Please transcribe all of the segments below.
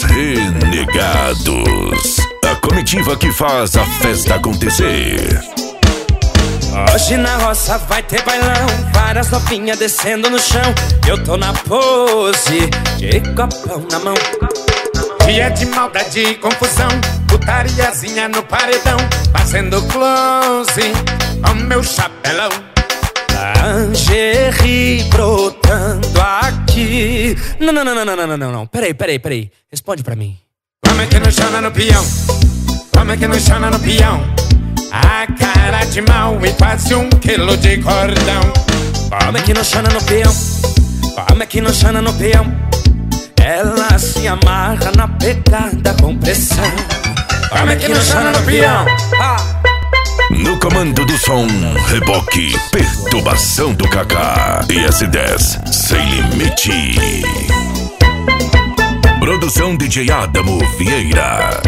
Os Renegados, a comitiva que faz a festa acontecer. Hoje na roça vai ter bailão, várias novinhas descendo no chão. Eu tô na pose de copão na mão. Dia de maldade e confusão, putariazinha no paredão, fazendo close ao meu chapelão. Lingerie brotando aqui. Não. Peraí. Responde pra mim. Como é que não chama no peão? Como é que não chama no peão? A cara de mal e quase 1 quilo de cordão. Como é que não chama no peão? Como é que não chama no peão? Ela se amarra na pegada com pressão. Como é que não chama no peão? No comando do som, reboque, perturbação do Kaká e S10, sem limite. Produção DJ Adamo Vieira.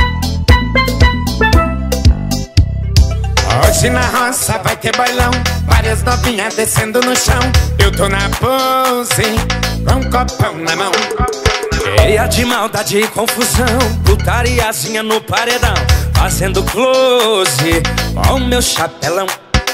Hoje na roça vai ter bailão, várias novinhas descendo no chão. Eu tô na pose, com um copão na mão. Cheia de maldade e confusão, putariazinha no paredão, fazendo close com meu chapelão.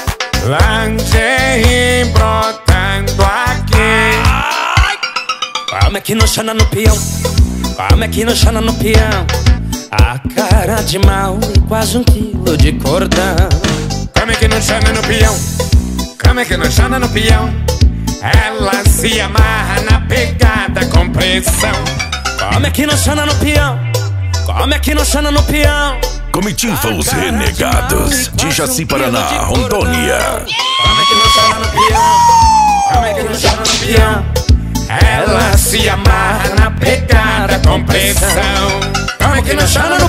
Lingerie brotando aqui. Como é que não chama no peão? Como é que não chama no peão? A cara de mal e quase 1 quilo de cordão. Como é que não chama no peão? Como é que não chama no peão? Ela se amarra na pegada com pressão. Como é que não chama no peão? Como é que não chama no peão? Comitiva Os Renegados, de Jaci, Paraná, Rondônia. Como é que não chama no peão? Como é que não chama no peão? Ela se amarra na pegada com pressão. Como é que não chama